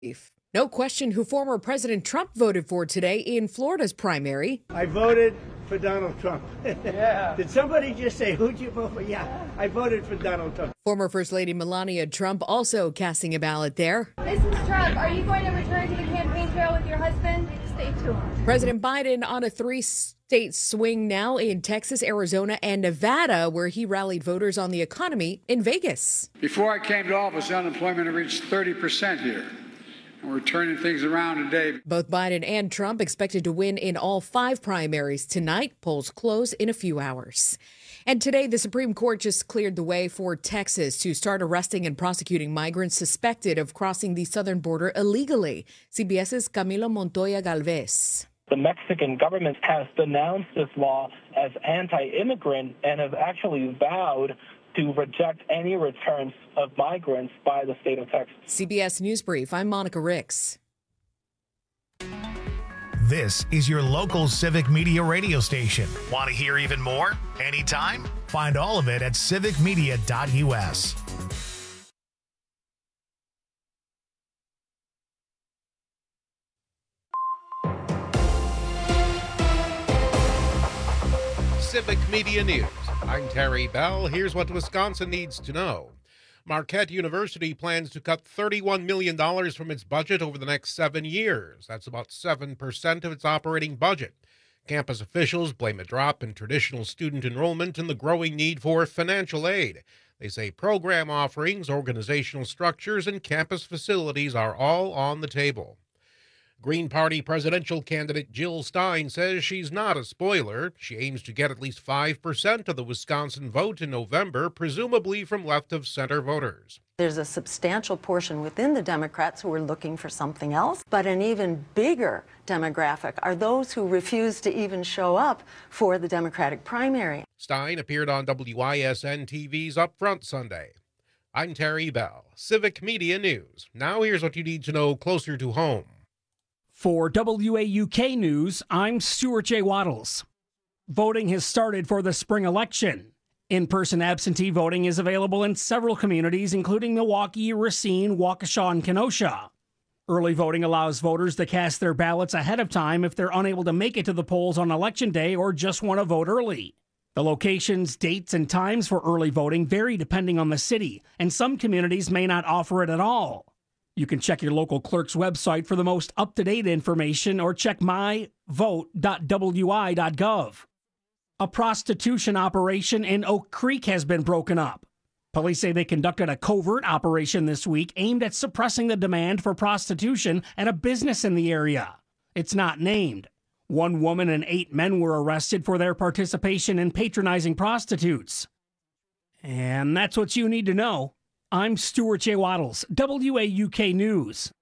No question who former President Trump voted for today in Florida's primary. I voted for Donald Trump. Yeah. Did somebody just say, who'd you vote for? Yeah, I voted for Donald Trump. Former First Lady Melania Trump also casting a ballot there. Mrs. Trump, are you going to return to the campaign trail with your husband? Stay tuned. President Biden on a 3-state swing now in Texas, Arizona, and Nevada, where he rallied voters on the economy in Vegas. Before I came to office, unemployment had reached 30% here. And we're turning things around today. Both Biden and Trump expected to win in all 5 primaries tonight. Polls close in a few hours. And today, the Supreme Court just cleared the way for Texas to start arresting and prosecuting migrants suspected of crossing the southern border illegally. CBS's Camilo Montoya Galvez. The Mexican government has denounced this law as anti-immigrant and has actually vowed to reject any returns of migrants by the state of Texas. CBS News Brief, I'm Monica Ricks. This is your local Civic Media radio station. Want to hear even more? Anytime? Find all of it at civicmedia.us. Civic Media News. I'm Terry Bell. Here's what Wisconsin needs to know. Marquette University plans to cut $31 million from its budget over the next 7 years. That's about 7% of its operating budget. Campus officials blame a drop in traditional student enrollment and the growing need for financial aid. They say program offerings, organizational structures, and campus facilities are all on the table. Green Party presidential candidate Jill Stein says she's not a spoiler. She aims to get at least 5% of the Wisconsin vote in November, presumably from left-of-center voters. There's a substantial portion within the Democrats who are looking for something else, but an even bigger demographic are those who refuse to even show up for the Democratic primary. Stein appeared on WISN TV's Upfront Sunday. I'm Terry Bell, Civic Media News. Now here's what you need to know closer to home. For WAUK News, I'm Stuart J. Waddles. Voting has started for the spring election. In-person absentee voting is available in several communities, including Milwaukee, Racine, Waukesha, and Kenosha. Early voting allows voters to cast their ballots ahead of time if they're unable to make it to the polls on Election Day or just want to vote early. The locations, dates, and times for early voting vary depending on the city, and some communities may not offer it at all. You can check your local clerk's website for the most up-to-date information or check myvote.wi.gov. A prostitution operation in Oak Creek has been broken up. Police say they conducted a covert operation this week aimed at suppressing the demand for prostitution at a business in the area. It's not named. 1 woman and 8 men were arrested for their participation in patronizing prostitutes. And that's what you need to know. I'm Stuart J. Waddles, WAUK News.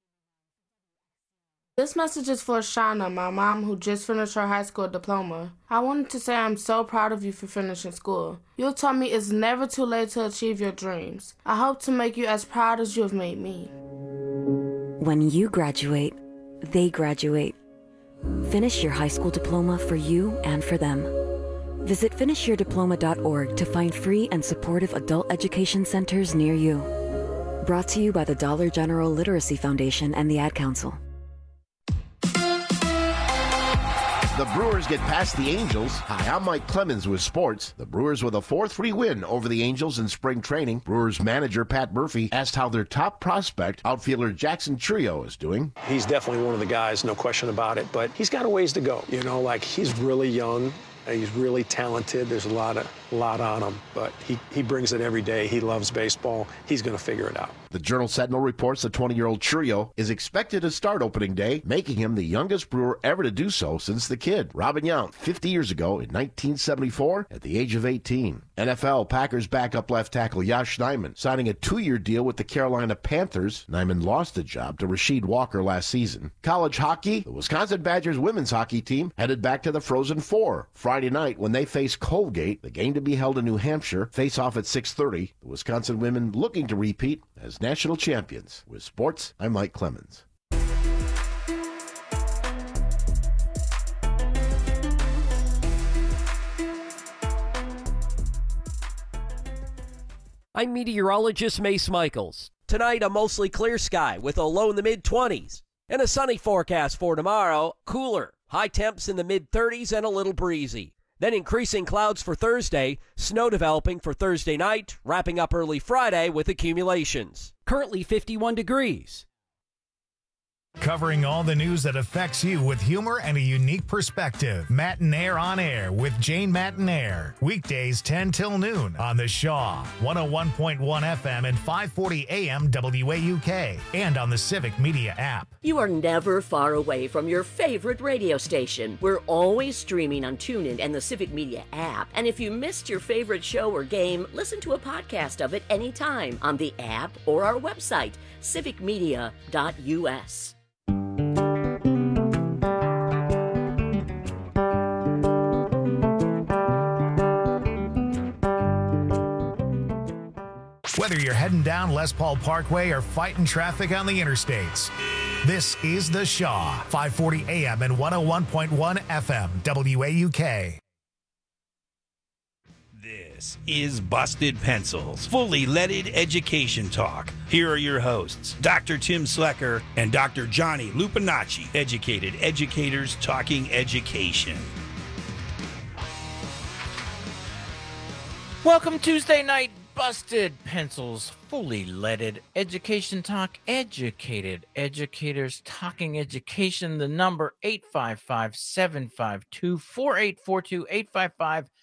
This message is for Shauna, my mom who just finished her high school diploma. I wanted to say I'm so proud of you for finishing school. You taught me it's never too late to achieve your dreams. I hope to make you as proud as you have made me. When you graduate, they graduate. Finish your high school diploma for you and for them. Visit finishyourdiploma.org to find free and supportive adult education centers near you. Brought to you by the Dollar General Literacy Foundation and the Ad Council. The Brewers get past the Angels. Hi, I'm Mike Clemens with sports. The Brewers with a 4-3 win over the Angels in spring training. Brewers manager Pat Murphy asked how their top prospect, outfielder Jackson Chourio, is doing. He's definitely one of the guys, no question about it, but he's got a ways to go. You know, like he's really young. He's really talented. There's a lot on him, but he brings it every day. He loves baseball. He's going to figure it out. The Journal-Sentinel reports the 20-year-old Chourio is expected to start opening day, making him the youngest Brewer ever to do so since the kid, Robin Yount, 50 years ago in 1974 at the age of 18. NFL Packers backup left tackle Yosh Nijman signing a 2-year deal with the Carolina Panthers. Nijman lost the job to Rasheed Walker last season. College hockey, the Wisconsin Badgers women's hockey team headed back to the Frozen Four Friday night when they face Colgate. The game to be held in New Hampshire. Face off at 6:30. The Wisconsin women looking to repeat as national champions. With sports, I'm Mike Clemens. I'm meteorologist Mace Michaels. Tonight, a mostly clear sky with a low in the mid-20s. And a sunny forecast for tomorrow, cooler. High temps in the mid-30s and a little breezy. Then increasing clouds for Thursday, snow developing for Thursday night, wrapping up early Friday with accumulations. Currently 51 degrees. Covering all the news that affects you with humor and a unique perspective. Matinaire on Air with Jane Matinaire. Weekdays 10 till noon on the Shaw, 101.1 FM and 540 AM WAUK, and on the Civic Media app. You are never far away from your favorite radio station. We're always streaming on TuneIn and the Civic Media app. And if you missed your favorite show or game, listen to a podcast of it anytime on the app or our website, civicmedia.us. Whether you're heading down Les Paul Parkway or fighting traffic on the interstates, this is The Shaw, 540 AM and 101.1 FM, WAUK. This is Busted Pencils, fully leaded education talk. Here are your hosts, Dr. Tim Slecker and Dr. Johnny Lupinacci, educated educators talking education. Welcome Tuesday night, Busted Pencils, fully leaded education talk, educated educators talking education. The number 855-752-4842,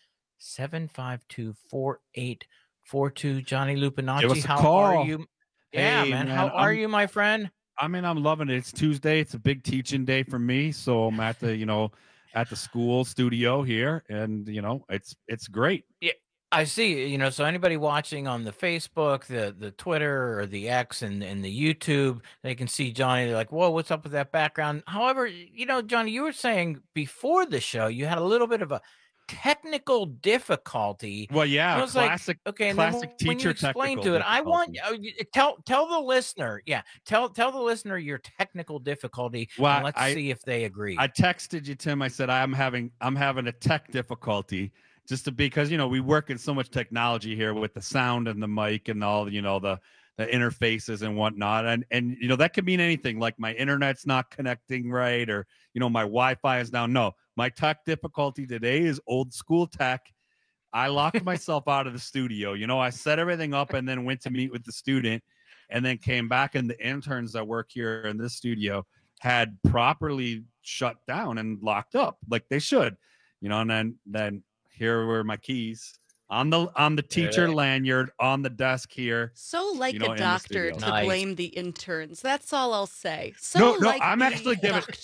855-752-4842. Johnny Lupinacci, how are you? Yeah, Hey, man. How are you, my friend? I'm loving it. It's Tuesday. It's a big teaching day for me. So I'm at the, at the school studio here, and it's great. Yeah, I see. So anybody watching on the Facebook, the Twitter, or the X, and the YouTube, they can see Johnny. They're like, "Whoa, what's up with that background?" However, Johnny, you were saying before the show you had a little bit of a technical difficulty. Well, yeah, I was classic, like, okay, and classic then when teacher you explain technical to it, I want difficulty. tell the listener, tell the listener your technical difficulty. Well, and let's see if they agree. I texted you, Tim. I said I'm having a tech difficulty because we work in so much technology here with the sound and the mic and all the interfaces and whatnot, and that could mean anything, like my internet's not connecting right, or my Wi-Fi is down. No, my tech difficulty today is old school tech. I locked myself out of the studio. I set everything up and then went to meet with the student, and then came back, and the interns that work here in this studio had properly shut down and locked up like they should, and then here were my keys on the teacher lanyard on the desk here. So like a doctor to blame the interns. That's all I'll say. No, I'm actually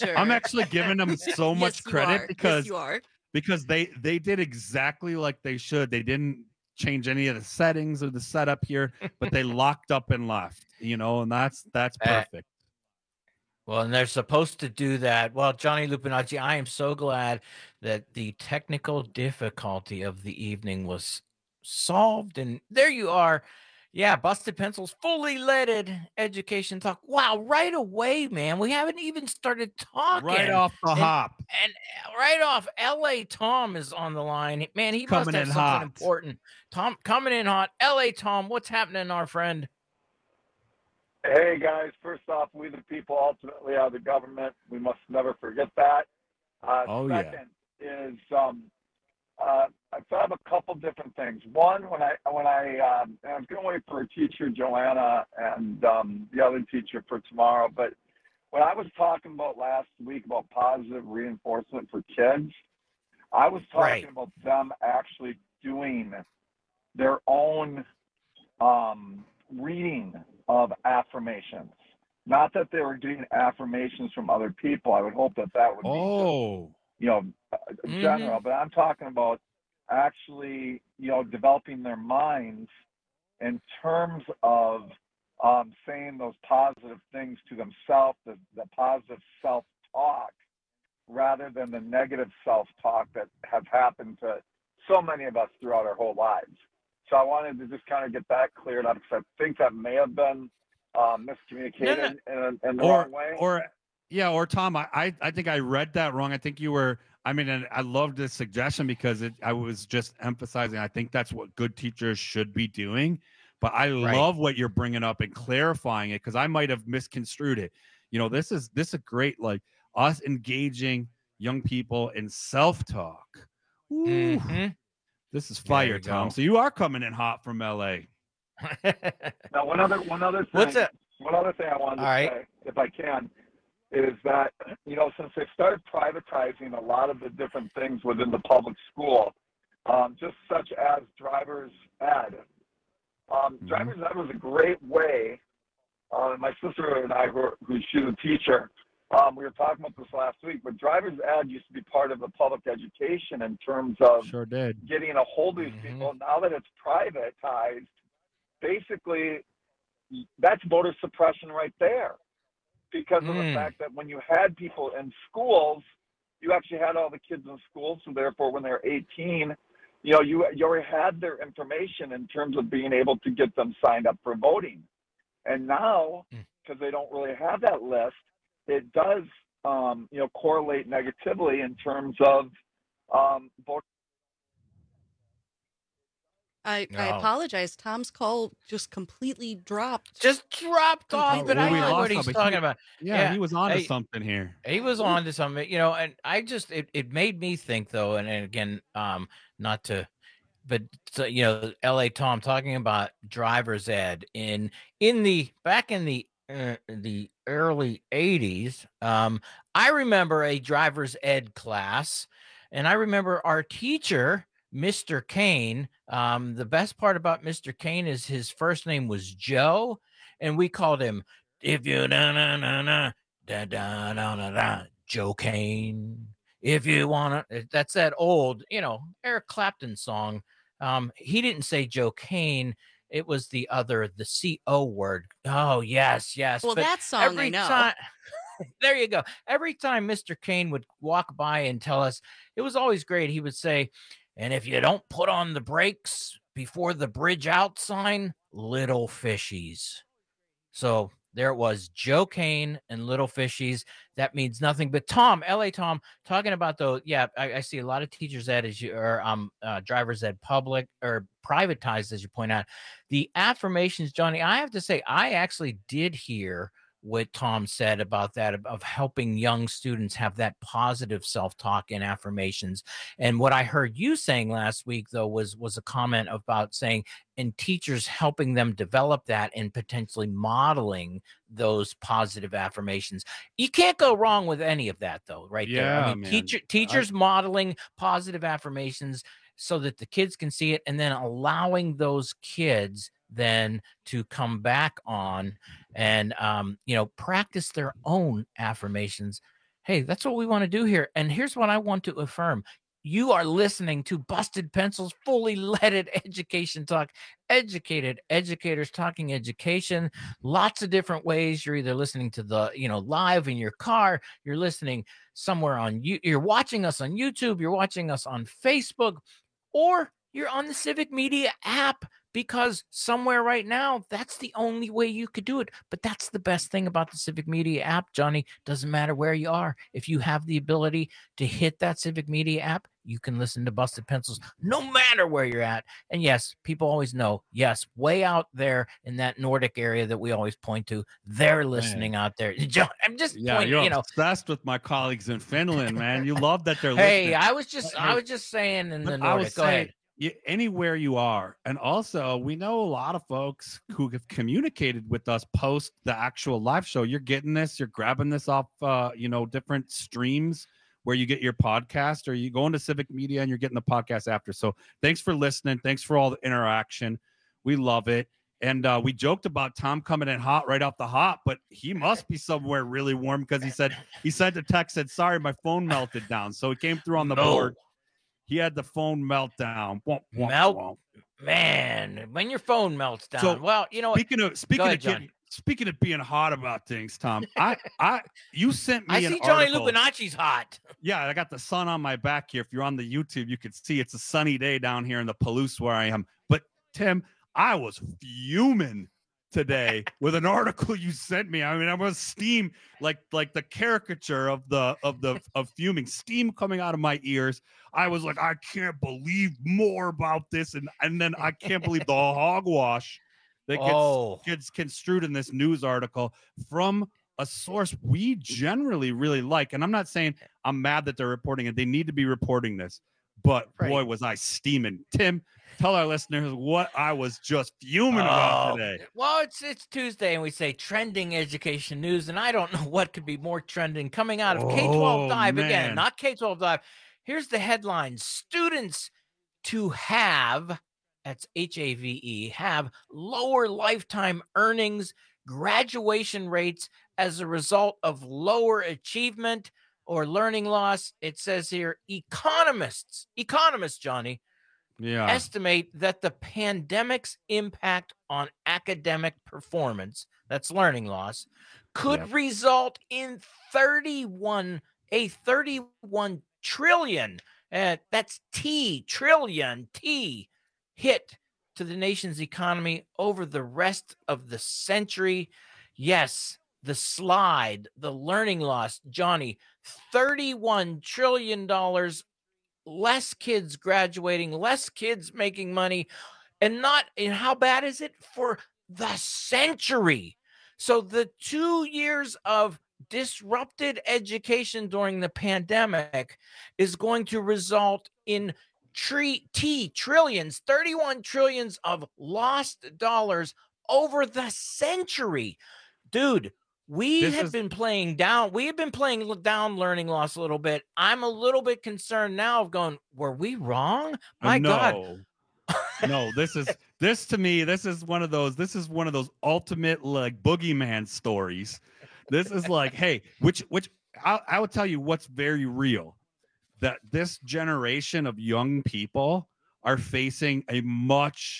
giving them so much credit because they did exactly like they should. They didn't change any of the settings or the setup here, but they locked up and left, and that's perfect. Well, and they're supposed to do that. Well, Johnny Lupinacci, I am so glad that the technical difficulty of the evening was solved. And there you are. Yeah, Busted Pencils, fully leaded education talk. Wow, right away, man. We haven't even started talking. Right off the hop. And right off, L.A. Tom is on the line. Man, he must have something important. Tom, coming in hot. L.A. Tom, what's happening, our friend? Hey, guys. First off, we the people ultimately are the government. We must never forget that. Second is I have a couple different things. One, when I was going to wait for a teacher, Joanna, and the other teacher for tomorrow, but when I was talking about last week about positive reinforcement for kids, I was talking about them actually doing their own reading of affirmations. Not that they were getting affirmations from other people. I would hope that would be general, but I'm talking about actually, developing their minds in terms of saying those positive things to themselves, the positive self-talk, rather than the negative self-talk that has happened to so many of us throughout our whole lives. So I wanted to just kind of get that cleared up, because I think that may have been miscommunicated in the wrong way. Or Tom, I think I read that wrong. I think you were, and I loved this suggestion because I was just emphasizing, I think that's what good teachers should be doing. But I love what you're bringing up and clarifying it, because I might have misconstrued it. This is a great, like, us engaging young people in self-talk. Mm-hmm. This is fire, Tom. So you are coming in hot from LA. Now, one other thing. What's that? One other thing I wanted to say, if I can, is that, since they started privatizing a lot of the different things within the public school, just such as driver's ed. Driver's ed was a great way. My sister and I, she's a teacher, we were talking about this last week, but driver's ed used to be part of the public education in terms of getting a hold of these people. Now that it's privatized, basically, that's voter suppression right there, because of the fact that when you had people in schools, you actually had all the kids in schools, so therefore when they're 18, you already had their information in terms of being able to get them signed up for voting. And now, because they don't really have that list, it does, correlate negatively in terms of voter. I apologize. Tom's call just completely dropped. Just dropped off, but I know what he's talking about. Yeah, he was on to something here. He was on to something, and I just, it made me think, though, and again, not to, but LA Tom talking about driver's ed back in the early 80s. I remember a driver's ed class, and I remember our teacher, Mr. Kane. The best part about Mr. Kane is his first name was Joe, and we called him Joe Kane. If you wanna, that's that old, Eric Clapton song. He didn't say Joe Kane. It was the C-O word. Oh, yes. Well, but that song I know. There you go. Every time Mr. Kane would walk by and tell us, it was always great. He would say, and if you don't put on the brakes before the bridge out sign, little fishies. So there it was, Joe Kane and little fishies. That means nothing. But Tom, LA Tom, talking about though, I see a lot of teachers ed drivers ed public or privatized, as you point out. The affirmations, Johnny, I have to say, I actually did hear what Tom said about that, of helping young students have that positive self-talk and affirmations. And what I heard you saying last week, though, was a comment about saying, and teachers helping them develop that and potentially modeling those positive affirmations. You can't go wrong with any of that, though, right there. I mean, teachers modeling positive affirmations so that the kids can see it, and then allowing those kids then to come back on and practice their own affirmations. Hey, that's what we want to do here. And here's what I want to affirm. You are listening to Busted Pencils, fully leaded education talk. Educated educators talking education. Lots of different ways. You're either listening to the, live in your car. You're listening somewhere you're watching us on YouTube. You're watching us on Facebook, or you're on the Civic Media app, because somewhere right now, that's the only way you could do it. But that's the best thing about the Civic Media app, Johnny. Doesn't matter where you are. If you have the ability to hit that Civic Media app, you can listen to Busted Pencils no matter where you're at. And yes, people always know, yes, way out there in that Nordic area that we always point to, they're listening out there. John, I'm just pointing, you're obsessed with my colleagues in Finland, man. You love that they're listening. Hey, I was just saying in the Nordic. Go ahead. Anywhere you are. And also, we know a lot of folks who have communicated with us post the actual live show. You're getting this, you're grabbing this off different streams where you get your podcast, or you go into Civic Media and you're getting the podcast after. So thanks for listening. Thanks for all the interaction. We love it. And we joked about Tom coming in hot right off the hop, but he must be somewhere really warm, because he sent a text, said, sorry, my phone melted down. So it came through on the board. He had the phone meltdown. Man, when your phone melts down. So, well, you know, speaking of being hot about things, Tom, you sent me an article. I see Johnny Lupinacci's hot. Yeah, I got the sun on my back here. If you're on the YouTube, you can see it's a sunny day down here in the Palouse where I am. But Tim, I was fuming today with an article you sent me. I mean, I was steam, like the caricature of fuming, steam coming out of my ears. I was like, I can't believe more about this, and then I can't believe the hogwash that gets construed in this news article from a source we generally really like. And I'm not saying I'm mad that they're reporting it. They need to be reporting this. But boy, was I steaming. Tim, tell our listeners what I was just fuming about today. Well, it's Tuesday, and we say trending education news, and I don't know what could be more trending coming out of K-12 Dive again, not K-12 Dive. Here's the headline: students to have, that's HAVE, have lower lifetime earnings, graduation rates as a result of lower achievement or learning loss. It says here, economists, Johnny, estimate that the pandemic's impact on academic performance, that's learning loss, could result in 31 trillion, that's trillion hit to the nation's economy over the rest of the century. Yes, the slide, the learning loss, Johnny, $31 trillion, less kids graduating, less kids making money, and how bad is it for the century? So the 2 years of disrupted education during the pandemic is going to result in trillions, 31 trillions of lost dollars over the century. Dude, we have been playing down learning loss a little bit. I'm a little bit concerned now of going, were we wrong? My God. No, this to me, this is one of those ultimate like boogeyman stories. This is like, hey, which I will tell you what's very real, that this generation of young people are facing a much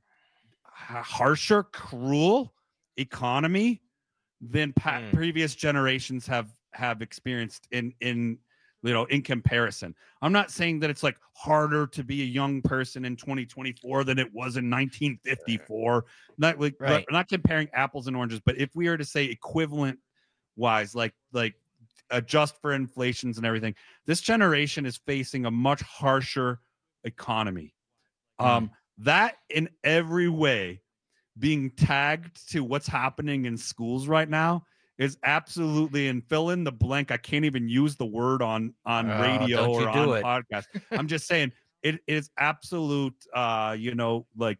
harsher, cruel economy than previous generations have experienced in comparison. I'm not saying that it's like harder to be a young person in 2024 than it was in 1954. Not comparing apples and oranges, but if we are to say equivalent wise, like adjust for inflations and everything, this generation is facing a much harsher economy. That in every way being tagged to what's happening in schools right now is absolutely, and fill in the blank. I can't even use the word on radio or on podcast. I'm just saying it is absolute, malarkey.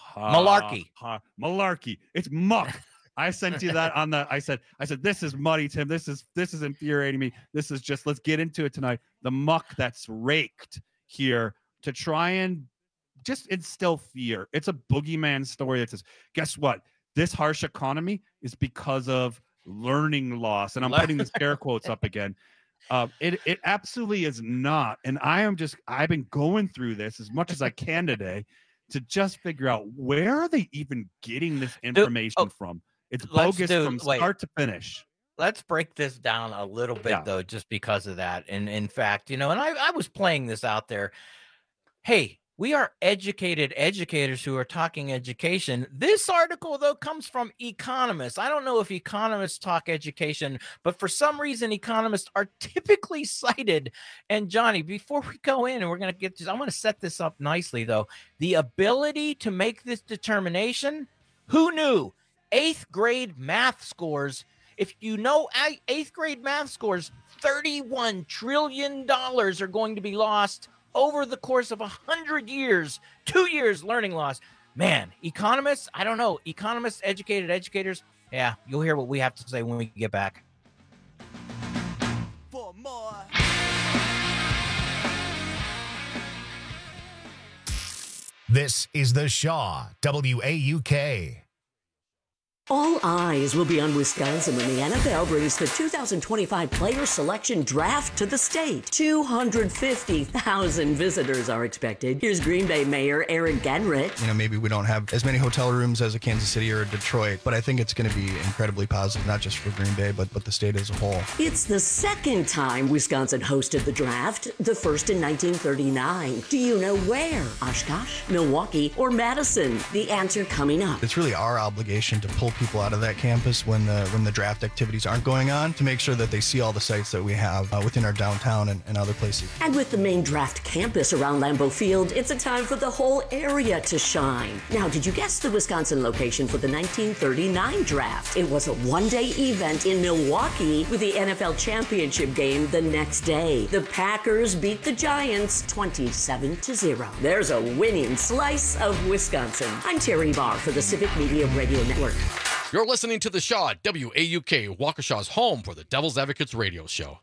Malarkey. It's muck. I sent you that on I said, this is muddy, Tim. This is infuriating me. This is just, let's get into it tonight. The muck that's raked here to try and just instill fear. It's a boogeyman story that says, guess what? This harsh economy is because of learning loss. And I'm putting the scare quotes up again. It absolutely is not. And I've been going through this as much as I can today to just figure out, where are they even getting this information from? It's bogus from start to finish. Let's break this down a little bit, though, just because of that. And in fact, and I was playing this out there. Hey, we are educated educators who are talking education. This article, though, comes from economists. I don't know if economists talk education, but for some reason, economists are typically cited. And Johnny, before we go in, and we're going to get this, I want to set this up nicely, though. The ability to make this determination, who knew? 8th grade math scores. If you know 8th grade math scores, $31 trillion are going to be lost over the course of 100 years, 2 years learning loss. Man, economists, I don't know. Economists, educated educators. Yeah, you'll hear what we have to say when we get back. For more. This is the Shaw, WAUK. All eyes will be on Wisconsin when the NFL brings the 2025 player selection draft to the state. 250,000 visitors are expected. Here's Green Bay Mayor Eric Genrich. Maybe we don't have as many hotel rooms as a Kansas City or a Detroit, but I think it's going to be incredibly positive, not just for Green Bay, but the state as a whole. It's the second time Wisconsin hosted the draft, the first in 1939. Do you know where? Oshkosh, Milwaukee, or Madison? The answer coming up. It's really our obligation to pull people out of that campus when the draft activities aren't going on, to make sure that they see all the sites that we have within our downtown and other places. And with the main draft campus around Lambeau Field, it's a time for the whole area to shine. Now, did you guess the Wisconsin location for the 1939 draft? It was a one-day event in Milwaukee with the NFL championship game the next day. The Packers beat the Giants 27-0. There's a winning slice of Wisconsin. I'm Terry Barr for the Civic Media Radio Network. You're listening to The Shaw, WAUK, Waukesha's home for the Devil's Advocates radio show.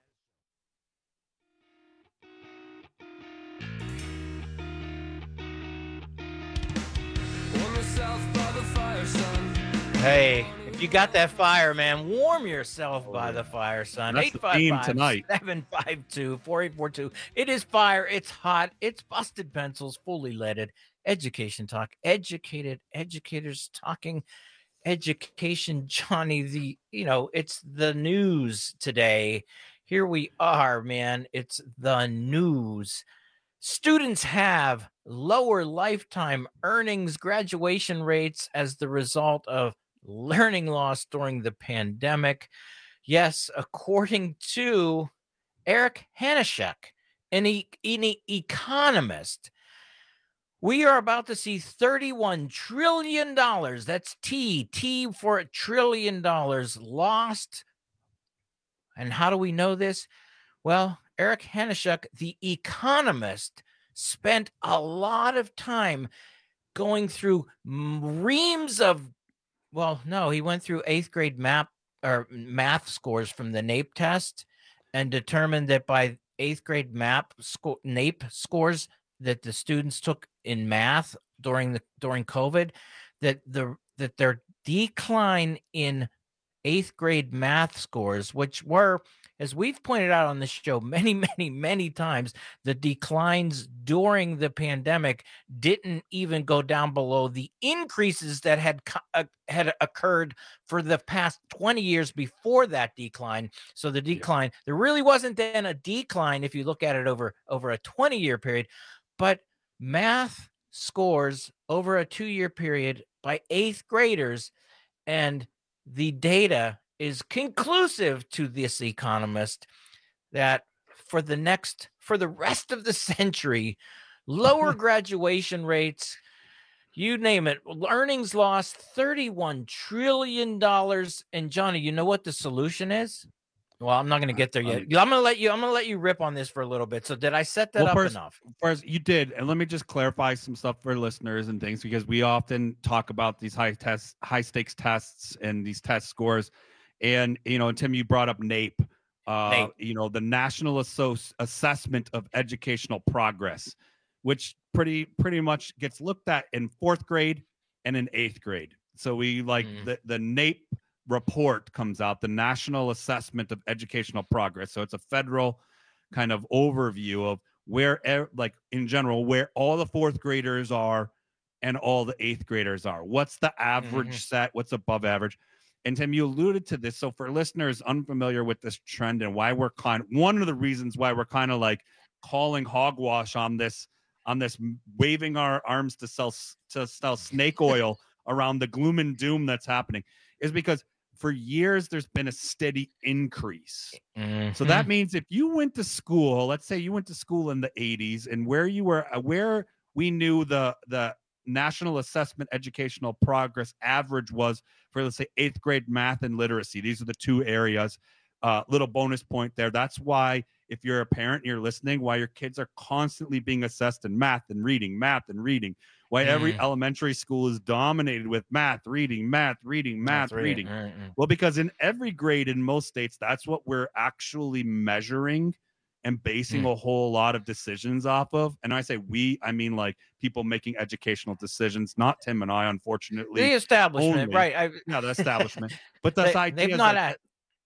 Hey, if you got that fire, man, warm yourself by the fire, son. That's the theme tonight. 855-752-4842. It is fire. It's hot. It's Busted Pencils, fully leaded. Education talk. Educated educators talking education. Johnny, it's the news today. Here we are, man. It's the news. Students have lower lifetime earnings graduation rates as the result of learning loss during the pandemic. Yes, according to Eric Hanishek, an economist, we are about to see $31 trillion. That's T for $1 trillion lost. And how do we know this? Well, Eric Hanishek, the economist, spent a lot of time going through reams of, he went through 8th grade math scores from the NAEP test and determined that by 8th grade NAEP scores that the students took in math during COVID, that their decline in 8th grade math scores, which were, as we've pointed out on this show many, many, many times, the declines during the pandemic didn't even go down below the increases that had occurred for the past 20 years before that decline. So the decline, there really wasn't then a decline if you look at it over a 20-year period, but math scores over a 2-year period by 8th graders, and the data is conclusive to this economist that for the rest of the century, lower graduation rates, you name it, earnings lost $31 trillion. And Johnny, you know what the solution is? Well, I'm not going to get there yet. I'm going to let you rip on this for a little bit. So did I set that up enough? First, you did. And let me just clarify some stuff for listeners and things, because we often talk about these high stakes tests and these test scores. And, Tim, you brought up NAEP, the National Assessment of Educational Progress, which pretty much gets looked at in 4th grade and in 8th grade. So we the NAEP report comes out, the National Assessment of Educational Progress. So it's a federal kind of overview of where, in general, where all the 4th graders are and all the 8th graders are. What's the average set? What's above average? And Tim, you alluded to this. So for listeners unfamiliar with this trend and why we're one of the reasons why we're kind of like calling hogwash on this waving our arms to sell snake oil around the gloom and doom that's happening, is because for years there's been a steady increase. So that means if you went to school, let's say you went to school in the 80s, and where we knew the National Assessment Educational Progress average was for, let's say, 8th grade math and literacy. These are the two areas. Little bonus point there. That's why, if you're a parent and you're listening, why your kids are constantly being assessed in math and reading. Why every elementary school is dominated with math, reading. Well, because in every grade in most states, that's what we're actually measuring and basing a whole lot of decisions off of. And I say we, I mean like people making educational decisions, not Tim and I, unfortunately. The establishment, only. Right. The establishment. But the idea they've not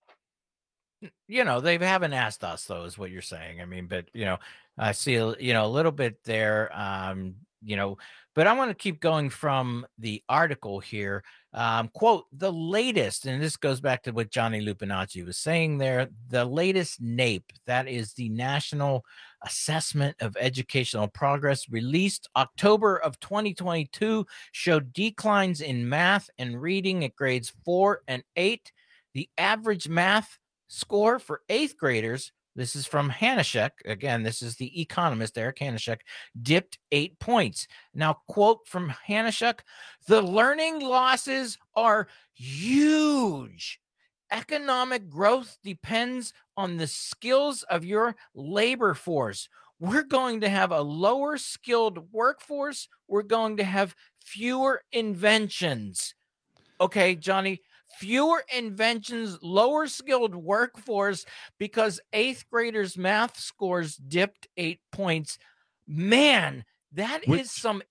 they haven't asked us, though, is what you're saying. I mean, but, I see, a little bit there. but I want to keep going from the article here. Quote, the latest, and this goes back to what Johnny Lupinacci was saying there, the latest NAEP, that is the National Assessment of Educational Progress, released October of 2022, showed declines in math and reading at grades 4 and 8. The average math score for 8th graders, this is from Hanashek. Again, this is the economist, Eric Hanashek, dipped 8 points. Now, quote from Hanashek, the learning losses are huge. Economic growth depends on the skills of your labor force. We're going to have a lower skilled workforce. We're going to have fewer inventions. Okay, Johnny. Fewer inventions, lower skilled workforce because 8th graders' math scores dipped 8 points. Man, that is some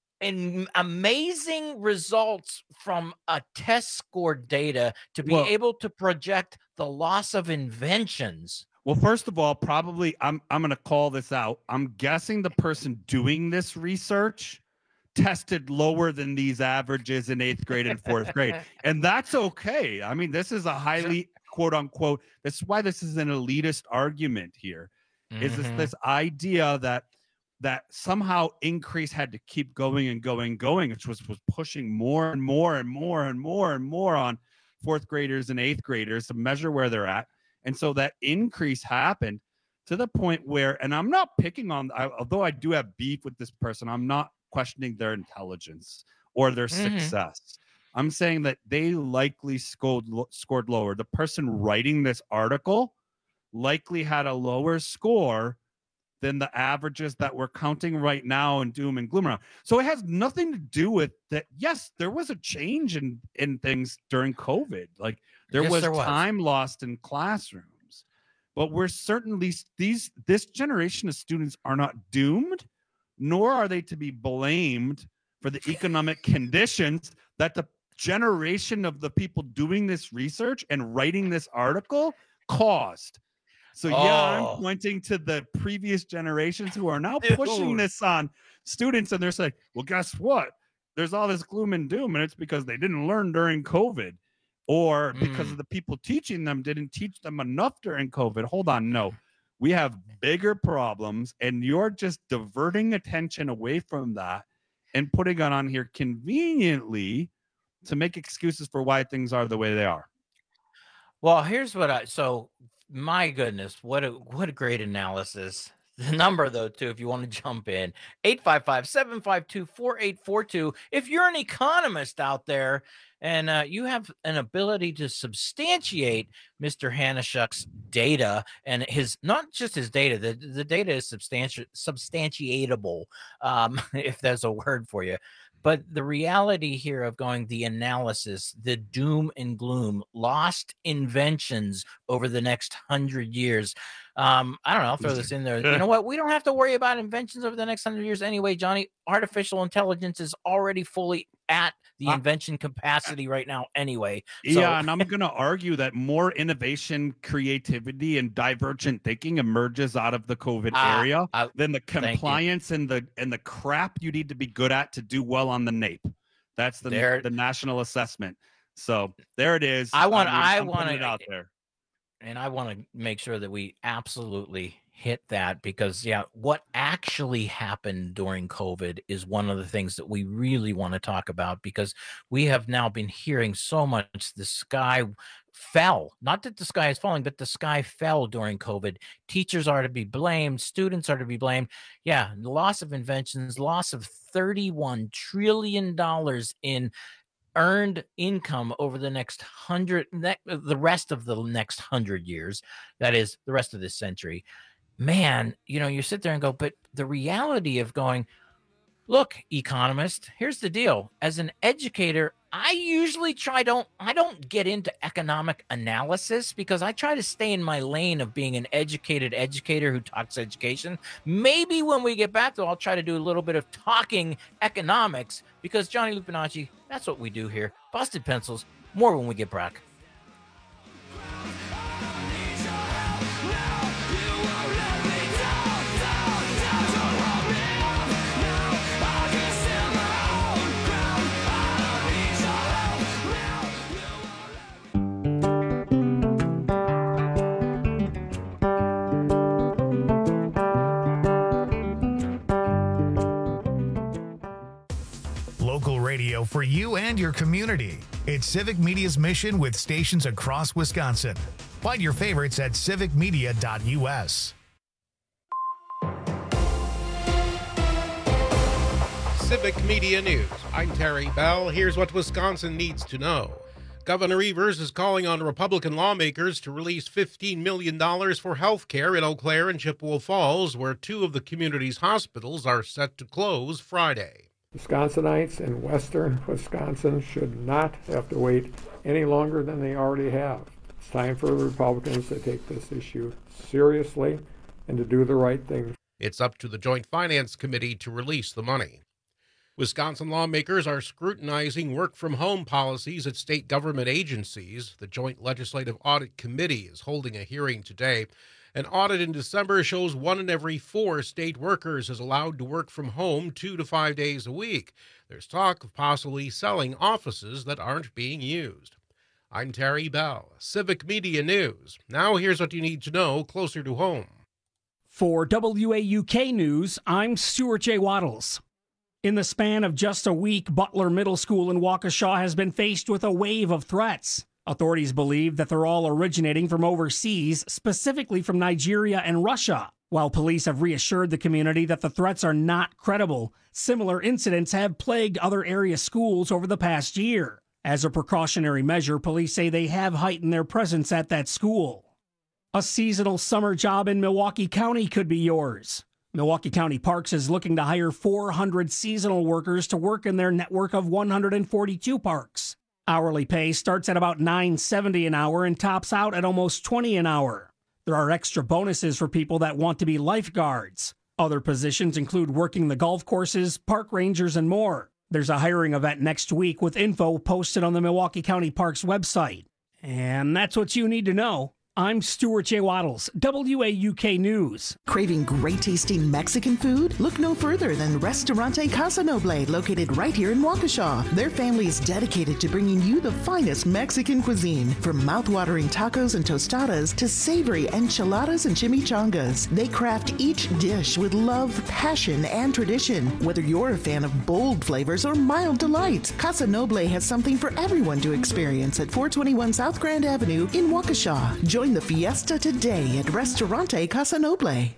amazing results from a test score data to be able to project the loss of inventions. Well, first of all, probably I'm going to call this out. I'm guessing the person doing this research tested lower than these averages in 8th grade and 4th grade. And that's okay. I mean, this is a highly quote unquote, this is why this is an elitist argument here. Is this idea that somehow increase had to keep going and going, which was pushing more and more and more and more and more on 4th graders and 8th graders to measure where they're at. And so that increase happened to the point where, and I'm not picking on, although I do have beef with this person, I'm not questioning their intelligence or their success. I'm saying that they likely scored lower. The person writing this article likely had a lower score than the averages that we're counting right now and doom and gloom around. So it has nothing to do with that. Yes, there was a change in things during COVID. Like there was time lost in classrooms, but we're certainly this generation of students are not doomed, nor are they to be blamed for the economic conditions that the generation of the people doing this research and writing this article caused. So yeah, I'm pointing to the previous generations who are now pushing this on students, and they're saying, well, guess what? There's all this gloom and doom, and it's because they didn't learn during COVID, or because of the people teaching them didn't teach them enough during COVID. Hold on, no. We have bigger problems, and you're just diverting attention away from that and putting it on here conveniently to make excuses for why things are the way they are. Well, here's what my goodness, what a great analysis. The number, though, too, if you want to jump in, 855-752-4842. If you're an economist out there and you have an ability to substantiate Mr. Hanashek's data and not just his data, the data is substantiatable, if there's a word for you. But the reality here of going the analysis, the doom and gloom, lost inventions over the next 100 years. I don't know. I'll throw this in there. You know what? We don't have to worry about inventions over the next 100 years anyway, Johnny. Artificial intelligence is already fully at the invention capacity right now anyway. So, yeah, and I'm going to argue that more innovation, creativity, and divergent thinking emerges out of the COVID area than the compliance and the crap you need to be good at to do well on the NAEP. That's the national assessment. So there it is. I want it out there. And I want to make sure that we absolutely hit that because, yeah, what actually happened during COVID is one of the things that we really want to talk about because we have now been hearing so much the sky fell. Not that the sky is falling, but the sky fell during COVID. Teachers are to be blamed. Students are to be blamed. Yeah, the loss of inventions, loss of $31 trillion in earned income over the next the rest of the next 100 years, that is the rest of this century. Man, you sit there and go, but the reality of going, look, economist, here's the deal. As an educator, I usually I don't get into economic analysis because I try to stay in my lane of being an educated educator who talks education. Maybe when we get back, though, I'll try to do a little bit of talking economics because Johnny Lupinacci, that's what we do here. Busted Pencils, more when we get back. radio for you and your community. It's Civic Media's mission with stations across Wisconsin. Find your favorites at civicmedia.us. Civic Media News. I'm Terry Bell. Here's what Wisconsin needs to know. Governor Evers is calling on Republican lawmakers to release $15 million for health care in Eau Claire and Chippewa Falls, where two of the community's hospitals are set to close Friday. Wisconsinites in western Wisconsin should not have to wait any longer than they already have. It's time for the Republicans to take this issue seriously and to do the right thing. It's up to the Joint Finance Committee to release the money. Wisconsin lawmakers are scrutinizing work-from-home policies at state government agencies. The Joint Legislative Audit Committee is holding a hearing today. An audit in December shows 1 in every 4 state workers is allowed to work from home 2 to 5 days a week. There's talk of possibly selling offices that aren't being used. I'm Terry Bell, Civic Media News. Now here's what you need to know closer to home. For WAUK News, I'm Stuart J. Waddles. In the span of just a week, Butler Middle School in Waukesha has been faced with a wave of threats. Authorities believe that they're all originating from overseas, specifically from Nigeria and Russia. While police have reassured the community that the threats are not credible, similar incidents have plagued other area schools over the past year. As a precautionary measure, police say they have heightened their presence at that school. A seasonal summer job in Milwaukee County could be yours. Milwaukee County Parks is looking to hire 400 seasonal workers to work in their network of 142 parks. Hourly pay starts at about $9.70 an hour and tops out at almost $20 an hour. There are extra bonuses for people that want to be lifeguards. Other positions include working the golf courses, park rangers, and more. There's a hiring event next week with info posted on the Milwaukee County Parks website. And that's what you need to know. I'm Stuart J. Waddles, WAUK News. Craving great tasting Mexican food? Look no further than Restaurante Casa Noble, located right here in Waukesha. Their family is dedicated to bringing you the finest Mexican cuisine, from mouth-watering tacos and tostadas to savory enchiladas and chimichangas. They craft each dish with love, passion, and tradition. Whether you're a fan of bold flavors or mild delights, Casa Noble has something for everyone to experience at 421 South Grand Avenue in Waukesha. Join the fiesta today at Restaurante Casa Noble.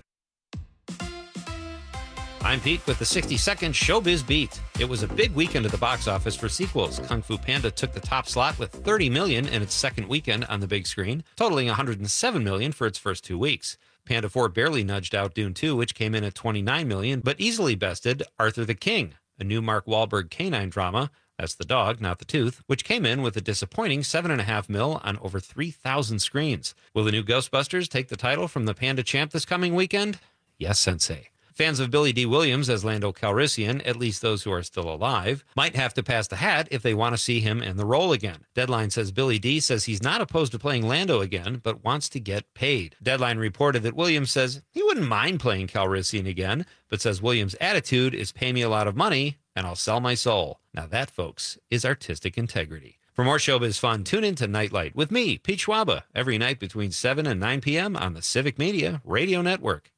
I'm Pete with the 60-second Showbiz Beat. It was a big weekend at the box office for sequels. Kung Fu Panda took the top slot with $30 million in its second weekend on the big screen, totaling $107 million for its first 2 weeks. Panda 4 barely nudged out Dune 2, which came in at $29 million, but easily bested Arthur the King, a new Mark Wahlberg canine drama. That's the dog, not the tooth, which came in with a disappointing $7.5 million on over 3,000 screens. Will the new Ghostbusters take the title from the Panda champ this coming weekend? Yes, sensei. Fans of Billy D. Williams as Lando Calrissian, at least those who are still alive, might have to pass the hat if they want to see him in the role again. Deadline says Billy D. says he's not opposed to playing Lando again, but wants to get paid. Deadline reported that Williams says he wouldn't mind playing Calrissian again, but says Williams' attitude is pay me a lot of money and I'll sell my soul. Now that, folks, is artistic integrity. For more showbiz fun, tune in to Nightlight with me, Pete Schwaba, every night between 7 and 9 p.m. on the Civic Media Radio Network.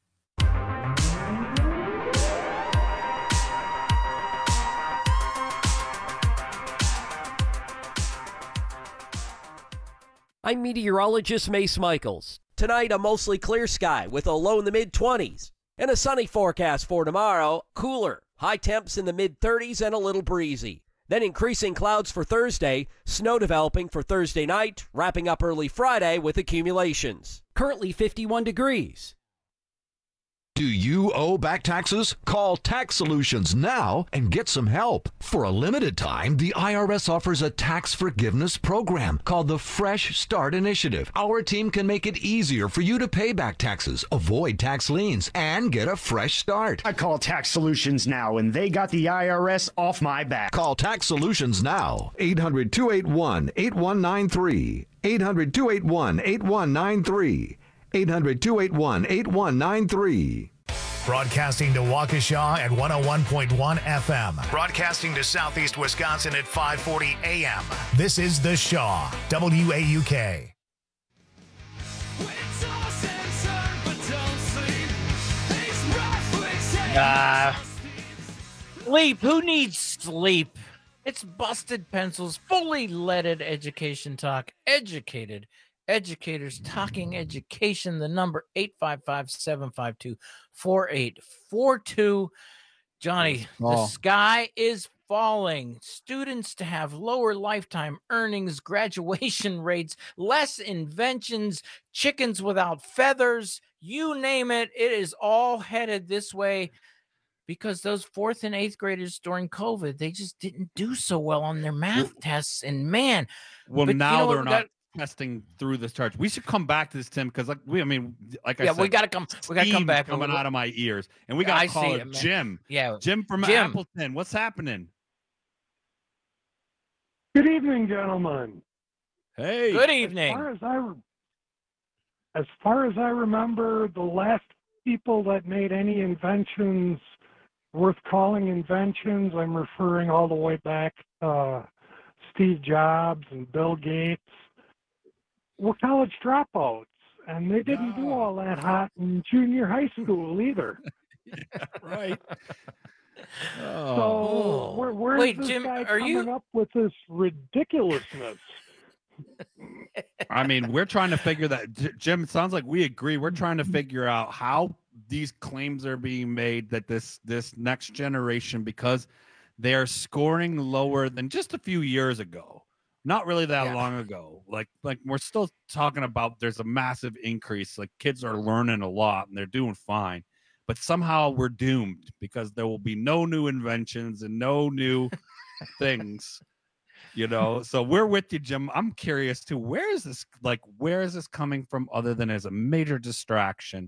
I'm meteorologist Mace Michaels. Tonight, a mostly clear sky with a low in the mid-20s. And a sunny forecast for tomorrow, cooler. High temps in the mid-30s and a little breezy. Then increasing clouds for Thursday, snow developing for Thursday night, wrapping up early Friday with accumulations. Currently 51 degrees. Do you owe back taxes? Call Tax Solutions now and get some help. For a limited time, the IRS offers a tax forgiveness program called the Fresh Start Initiative. Our team can make it easier for you to pay back taxes, avoid tax liens, and get a fresh start. I call Tax Solutions now, and they got the IRS off my back. Call Tax Solutions now. 800-281-8193. 800-281-8193. 800-281-8193. Broadcasting to Waukesha at 101.1 FM. Broadcasting to Southeast Wisconsin at 540 AM. This is The Shaw, WAUK. Sleep. Who needs sleep? It's Busted Pencils, fully leaded education talk, educated educators talking education. The number 855-752-4842. Johnny, the sky is falling. Students to have lower lifetime earnings, graduation rates, less inventions, chickens without feathers, you name it. It is all headed this way because those 4th and 8th graders during COVID, they just didn't do so well on their math tests. And man, well, but now you know they're what, not testing through this charge. We should come back to this, Tim, because I said, we gotta come back. Coming out of my ears, and we got to call it Jim. Yeah, Jim from Appleton. What's happening? Good evening, gentlemen. Hey. Good evening. As far as I remember, the last people that made any inventions worth calling inventions, I'm referring all the way back Steve Jobs and Bill Gates, were college dropouts, and they didn't do all that hot in junior high school either. Yeah, right. So where's this Jim, guy coming up with this ridiculousness? I mean, we're trying to figure that. Jim, it sounds like we agree. We're trying to figure out how these claims are being made that this next generation, because they are scoring lower than just a few years ago. Not really that long ago. Like we're still talking about there's a massive increase. Like kids are learning a lot and they're doing fine. But somehow we're doomed because there will be no new inventions and no new things, So we're with you, Jim. I'm curious too. Where is this coming from other than as a major distraction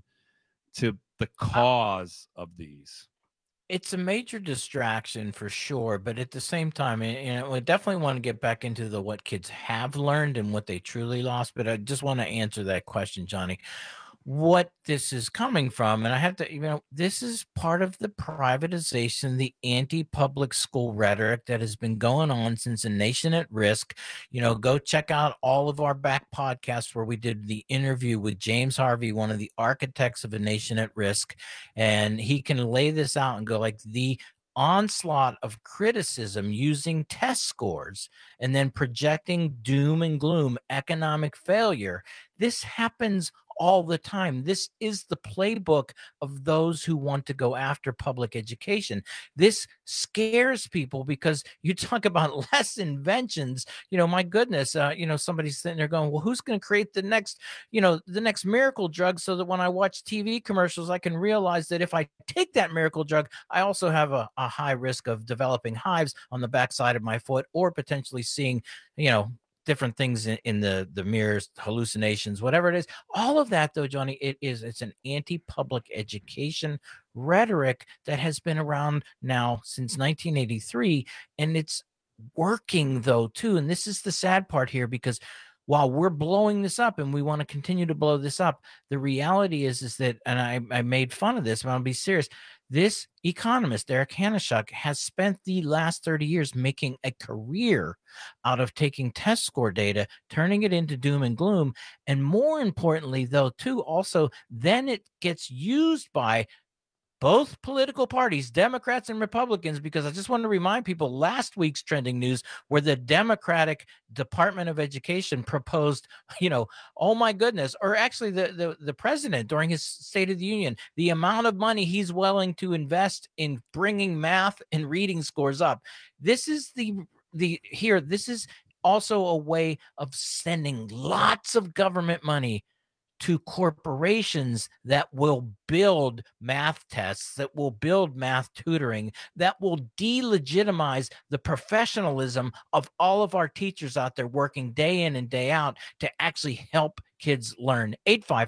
to the cause of these? It's a major distraction for sure, but at the same time, we definitely want to get back into what kids have learned and what they truly lost. But I just want to answer that question, Johnny. What this is coming from, and I have to, this is part of the privatization, the anti-public school rhetoric that has been going on since A Nation at Risk. Go check out all of our back podcasts where we did the interview with James Harvey, one of the architects of A Nation at Risk, and he can lay this out and go like the onslaught of criticism using test scores and then projecting doom and gloom, economic failure. This happens all the time. This is the playbook of those who want to go after public education. This scares people because you talk about less inventions. My goodness, somebody's sitting there going, well, who's going to create the next miracle drug so that when I watch TV commercials, I can realize that if I take that miracle drug, I also have a high risk of developing hives on the backside of my foot or potentially seeing, different things in the mirrors, hallucinations, whatever it is. All of that, though, Johnny, it's an anti-public education rhetoric that has been around now since 1983, and it's working though too. And this is the sad part here, because while we're blowing this up and we want to continue to blow this up, the reality is that, and I made fun of this, but I'll be serious. This economist, Eric Hanushuk, has spent the last 30 years making a career out of taking test score data, turning it into doom and gloom. And more importantly, though, too, also, then it gets used by both political parties, Democrats and Republicans, because I just want to remind people last week's trending news where the Democratic Department of Education proposed, oh my goodness, or actually the president during his State of the Union, the amount of money he's willing to invest in bringing math and reading scores up. This is this is also a way of sending lots of government money to corporations that will build math tests, that will build math tutoring, that will delegitimize the professionalism of all of our teachers out there working day in and day out to actually help kids learn.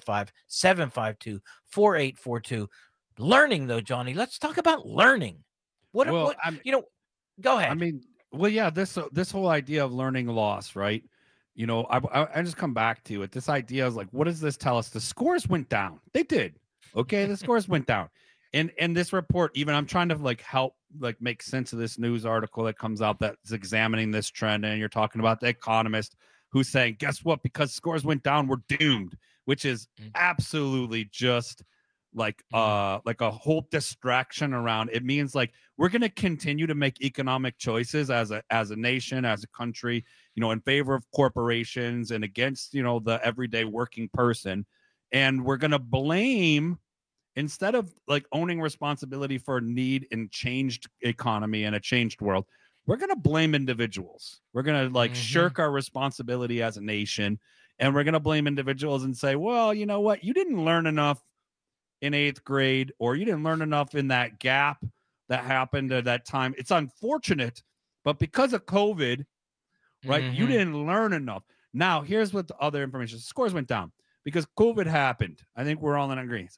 855-752-4842. Learning, though, Johnny, let's talk about learning. Go ahead. I mean, well, yeah, this whole idea of learning loss, right? I just come back to it. This idea is like, what does this tell us? The scores went down. They did. Okay. The scores went down. And this report, even I'm trying to help make sense of this news article that comes out that's examining this trend. And you're talking about the economist who's saying, guess what? Because scores went down, we're doomed, which is absolutely just like a whole distraction around. It means like we're going to continue to make economic choices as a nation, as a country, in favor of corporations and against, the everyday working person. And we're going to blame, instead of like owning responsibility for a need in changed economy and a changed world, we're going to blame individuals. We're going to shirk our responsibility as a nation. And we're going to blame individuals and say, well, you know what? You didn't learn enough in 8th grade, or you didn't learn enough in that gap that happened at that time. It's unfortunate, but because of COVID, right, you didn't learn enough. Now, here's what the other information. Scores went down because COVID happened. I think we're all in agreement.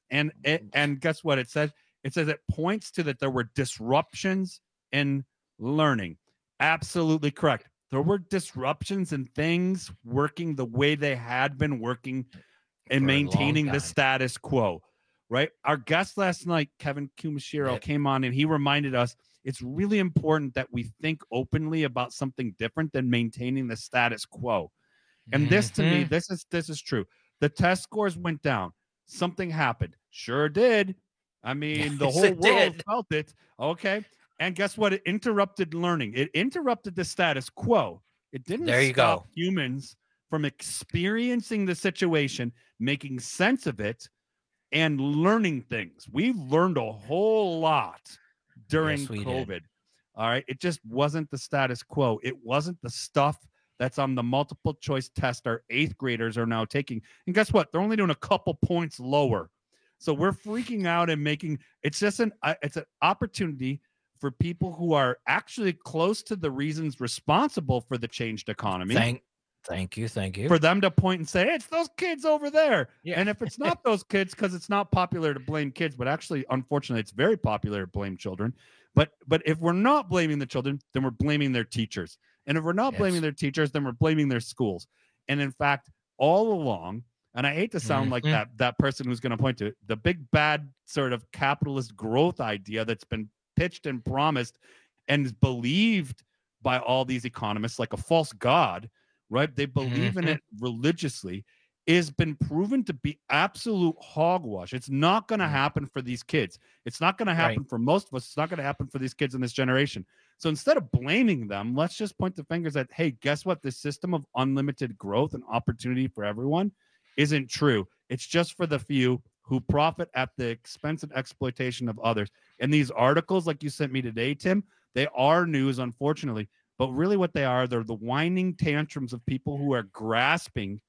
And guess what it says? It says it points to that there were disruptions in learning. Absolutely correct. There were disruptions in things working the way they had been working and maintaining the status quo. Right. Our guest last night, Kevin Kumashiro, came on and he reminded us it's really important that we think openly about something different than maintaining the status quo. And this, to me, this is true. The test scores went down. Something happened. Sure did. I mean, the whole world felt it. Okay. And guess what? It interrupted learning. It interrupted the status quo. It didn't stop humans from experiencing the situation, making sense of it, and learning things. We've learned a whole lot during COVID. All right. It just wasn't the status quo. It wasn't the stuff that's on the multiple choice test our 8th graders are now taking. And guess what? They're only doing a couple points lower. So we're freaking out and it's an opportunity for people who are actually close to the reasons responsible for the changed economy. Thank you. For them to point and say, hey, it's those kids over there. Yeah. And if it's not those kids, because it's not popular to blame kids, but actually, unfortunately, it's very popular to blame children. But if we're not blaming the children, then we're blaming their teachers. And if we're not blaming their teachers, then we're blaming their schools. And in fact, all along, and I hate to sound like that person who's going to point to it, the big bad sort of capitalist growth idea that's been pitched and promised and is believed by all these economists like a false god, right? They believe in it religiously, has been proven to be absolute hogwash. It's not going to happen for these kids. It's not going to happen for most of us. It's not going to happen for these kids in this generation. So instead of blaming them, let's just point the fingers at, hey, guess what? This system of unlimited growth and opportunity for everyone isn't true. It's just for the few who profit at the expense and exploitation of others. And these articles, like you sent me today, Tim, they are news, unfortunately. But really what they are, they're the whining tantrums of people who are grasping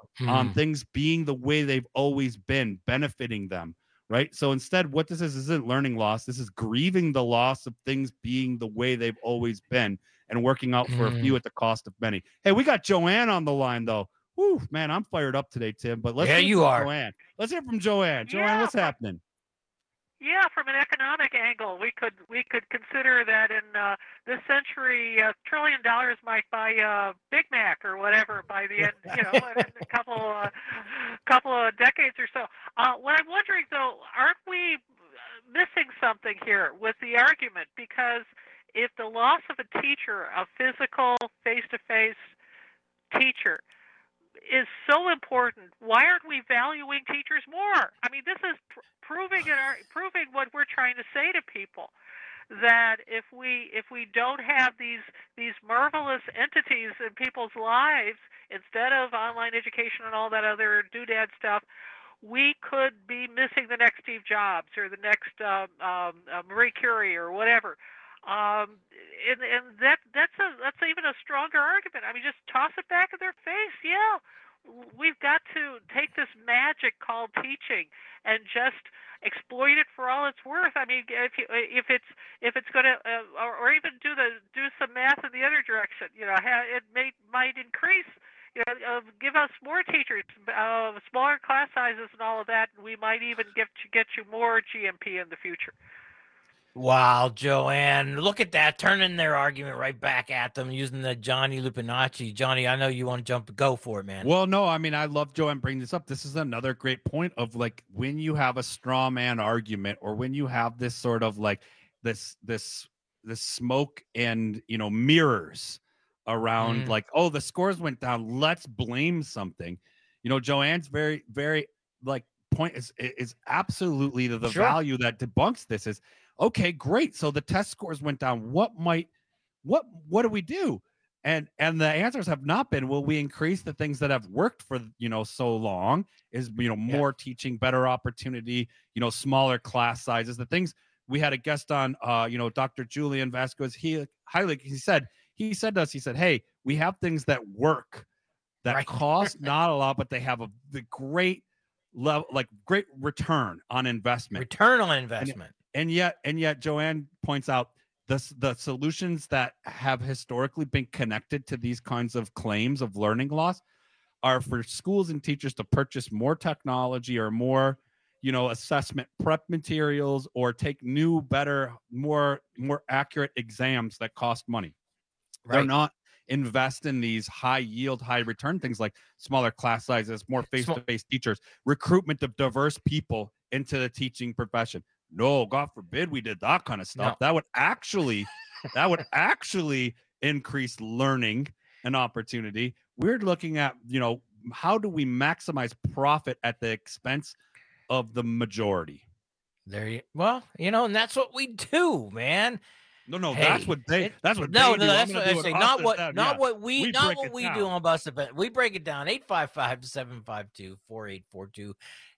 on things being the way they've always been, benefiting them, right? So instead, what this is isn't learning loss. This is grieving the loss of things being the way they've always been and working out for a few at the cost of many. Hey, we got Joanne on the line, though. Whew, man, I'm fired up today, Tim. But let's hear from Joanne. Let's hear from Joanne. Joanne, what's happening? Yeah, from an economic angle, we could consider that in this century, $1 trillion might buy a Big Mac or whatever by the end, in a couple of decades or so. What I'm wondering though, aren't we missing something here with the argument? Because if the loss of a teacher, a physical, face-to-face teacher, is so important, why aren't we valuing teachers more? I mean, this is proving what we're trying to say to people, that if we don't have these marvelous entities in people's lives, instead of online education and all that other doodad stuff, we could be missing the next Steve Jobs or the next Marie Curie or whatever. And that's even a stronger argument. I mean, just toss it back in their face. Yeah, we've got to take this magic called teaching and just exploit it for all it's worth. I mean, if it's going to, or even do some math in the other direction, it might increase. Give us more teachers, smaller class sizes, and all of that, and we might even get you more GMP in the future. Wow, Joanne, look at that, turning their argument right back at them using the Johnny Lupinacci. Johnny, I know you want to go for it, man. Well, no, I mean, I love Joanne bringing this up. This is another great point of like when you have a straw man argument, or when you have this sort of like this smoke and mirrors around like, oh, the scores went down, let's blame something. Joanne's very, very like point is absolutely the Sure. value that debunks this is, okay, great. So the test scores went down. What do we do? And the answers have not been, will we increase the things that have worked for, so long, is, more teaching, better opportunity, smaller class sizes, the things. We had a guest on, Dr. Julian Vasquez. He said to us, hey, we have things that work, that cost not a lot, but they have the great level, like great return on investment. Return on investment. And yet Joanne points out the solutions that have historically been connected to these kinds of claims of learning loss are for schools and teachers to purchase more technology or more, assessment prep materials, or take new, better, more accurate exams that cost money. They're not invest in these high yield, high return things like smaller class sizes, more face-to-face teachers, recruitment of diverse people into the teaching profession. No, God forbid we did that kind of stuff. No. That would actually increase learning and opportunity. We're looking at, how do we maximize profit at the expense of the majority? And that's what we do, man. No, hey, that's what they do. That's what I say. Not what we do on Busted Pencils. We break it down. 855-752-4842.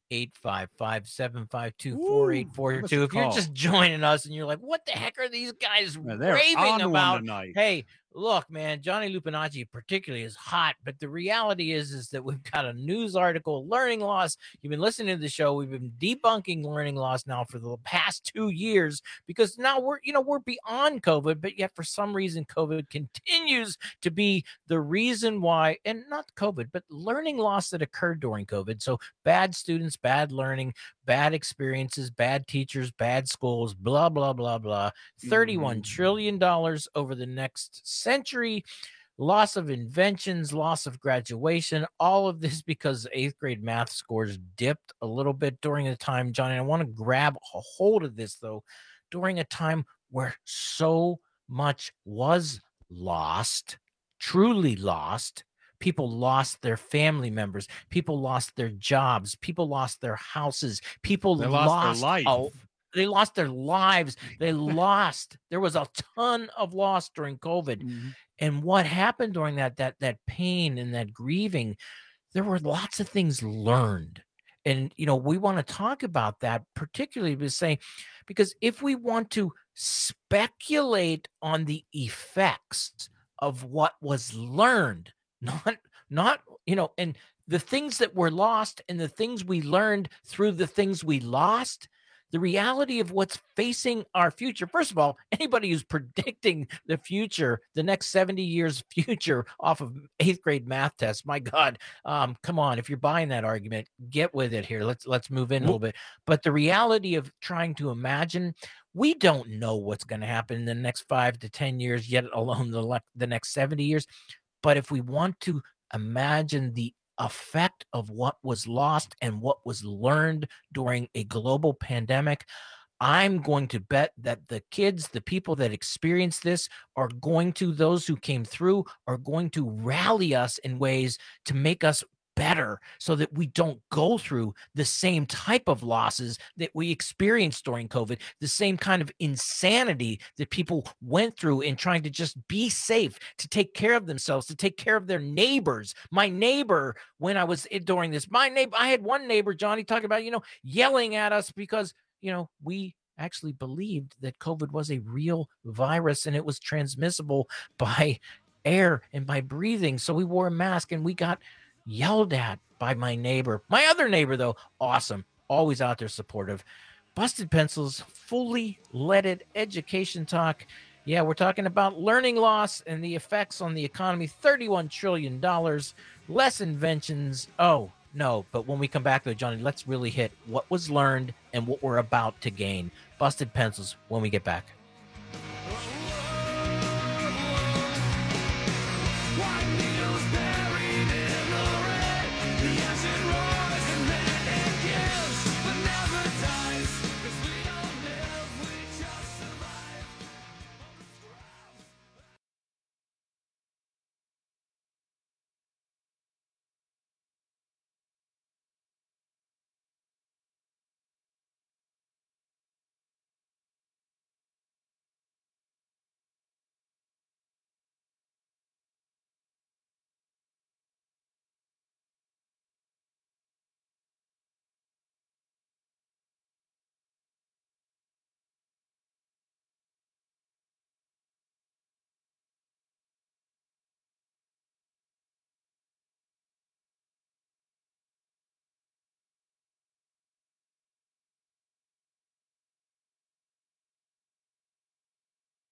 855-752-4842. If you're just joining us and you're like, what the heck are these guys raving about? Hey, look, man, Johnny Lupinacci particularly is hot, but the reality is that we've got a news article, learning loss. You've been listening to the show. We've been debunking learning loss now for the past 2 years, because now we're beyond COVID, but yet for some reason COVID continues to be the reason why, and not COVID, but learning loss that occurred during COVID. So bad students, bad learning, bad experiences, bad teachers, bad schools, blah, blah, blah, blah. $31 trillion over the next century, loss of inventions, loss of graduation, all of this because 8th grade math scores dipped a little bit during a time, Johnny. I want to grab a hold of this, though, during a time where so much was lost, truly lost. People lost their family members. People lost their jobs. People lost their houses. People lost their life. They lost their lives. There was a ton of loss during COVID. Mm-hmm. And what happened during that pain and that grieving, there were lots of things learned. And, we want to talk about that, particularly because if we want to speculate on the effects of what was learned, not and the things that were lost and the things we learned through the things we lost, the reality of what's facing our future. First of all, anybody who's predicting the future, the next 70 years future off of 8th grade math tests, my God, come on. If you're buying that argument, get with it here. Let's move in a little bit. But the reality of trying to imagine, we don't know what's going to happen in the next 5 to 10 years, yet alone the next 70 years. But if we want to imagine the effect of what was lost and what was learned during a global pandemic, I'm going to bet that the kids, the people that experience this, those who came through are going to rally us in ways to make us better, so that we don't go through the same type of losses that we experienced during COVID, the same kind of insanity that people went through in trying to just be safe, to take care of themselves, to take care of their neighbors. My neighbor, when I was during this, I had one neighbor, Johnny, talking about, yelling at us because, we actually believed that COVID was a real virus and it was transmissible by air and by breathing. So we wore a mask and we got yelled at by my neighbor. My other neighbor, though, awesome, always out there supportive. Busted Pencils, fully leaded education talk. Yeah, we're talking about learning loss and the effects on the economy. $31 trillion, less inventions. Oh, no, but when we come back, though, Johnny, let's really hit what was learned and what we're about to gain. Busted Pencils when we get back.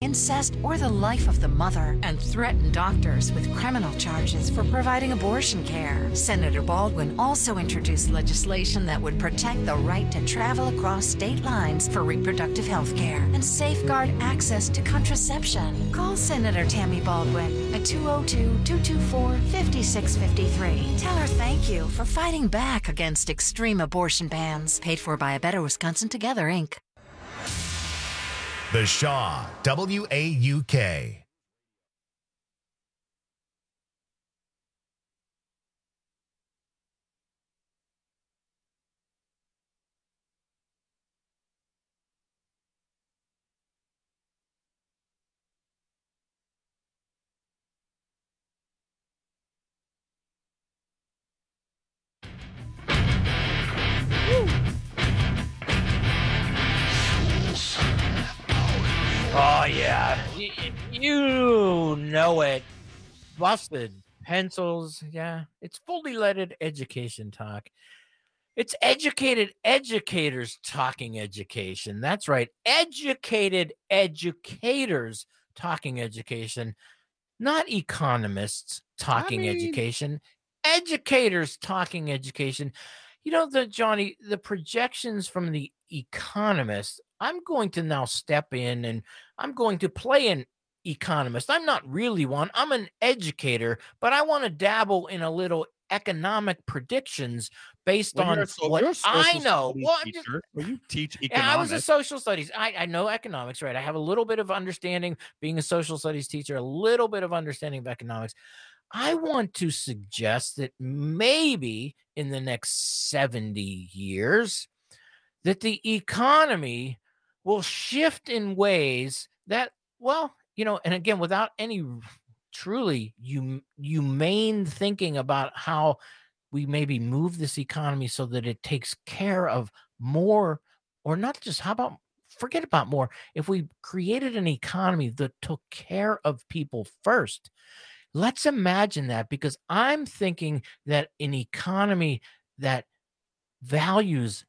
incest, or the life of the mother, and threaten doctors with criminal charges for providing abortion care. Senator Baldwin also introduced legislation that would protect the right to travel across state lines for reproductive health care and safeguard access to contraception. Call Senator Tammy Baldwin at 202-224-5653. Tell her thank you for fighting back against extreme abortion bans. Paid for by A Better Wisconsin Together, Inc. The Shaw, WAUK. Oh, yeah. You know it. Busted pencils. Yeah. It's fully loaded education talk. It's educated educators talking education. That's right. Educated educators talking education, not economists talking education. Educators talking education. You know, Johnny, the projections from the economists, I'm going to now step in and I'm going to play an economist. I'm not really one. I'm an educator, but I want to dabble in a little economic predictions based on what I know. Well, you teach economics. Yeah, I was a social studies. I know economics, right? I have a little bit of understanding being a social studies teacher, a little bit of understanding of economics. I want to suggest that maybe in the next 70 years that the economy will shift in ways that, well, you know, and again, without any truly humane thinking about how we maybe move this economy so that it takes care of more, or not just, forget about more. If we created an economy that took care of people first, let's imagine that, because I'm thinking that an economy that values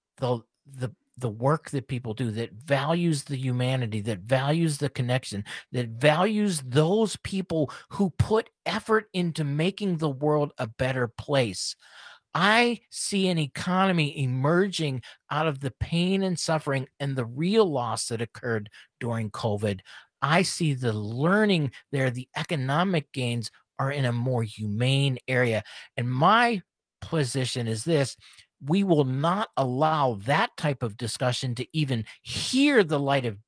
the work that people do, that values the humanity, that values the connection, that values those people who put effort into making the world a better place. I see an economy emerging out of the pain and suffering and the real loss that occurred during COVID. I see the learning there, the economic gains are in a more humane area. And my position is this: we will not allow that type of discussion to even see the light of